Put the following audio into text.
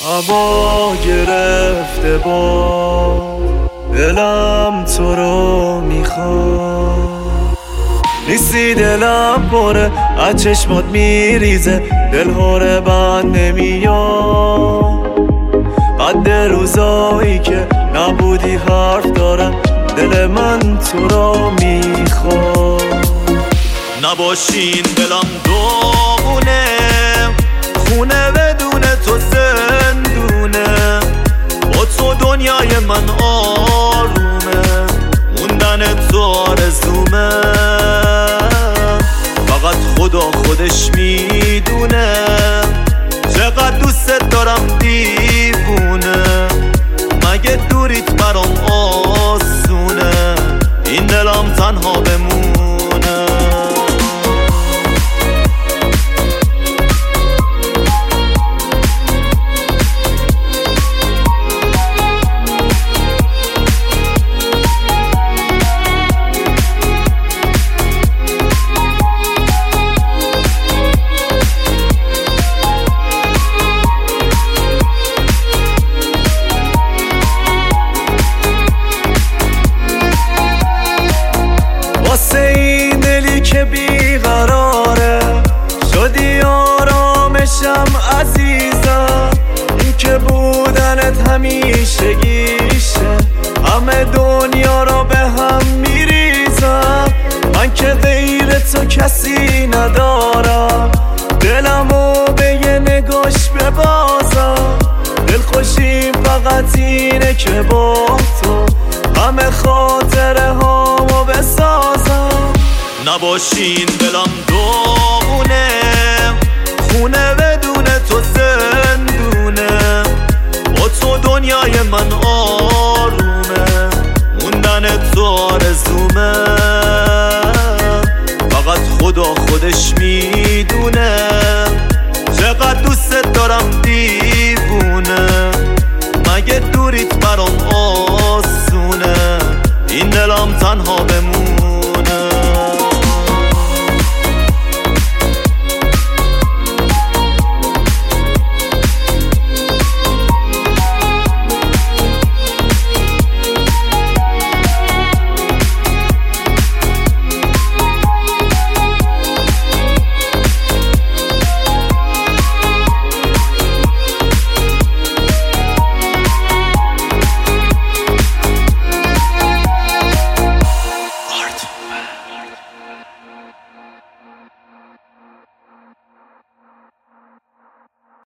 هوا گرفته با دلم تو رو میخواد، نیستی دلم پره از چشمات میریزه، دل هره بند نمیاد. قد روزایی که نبودی حرف دارم، دل من تو رو میخواد. نباشین دلم داغونه، خونه بدون تو زندونه، با تو دنیای من آرومه، موندن تو آرزومه. فقط خدا خودش میدونه چقدر دوست دارم دیوونه، مگه دوریت برام آسونه این دلم تنها بمونه. واسه این دلی که بیقراره شدی آرامشم عزیزم، این که بودنت همیشه گیشه، همه دنیا رو به هم میریزم. من که غیر تو کسی ندارم، دلمو به یه نگاش ببازم. دل خوشیم فقط اینه که با تو همه خاطره هامو بسازم. نباشین دلم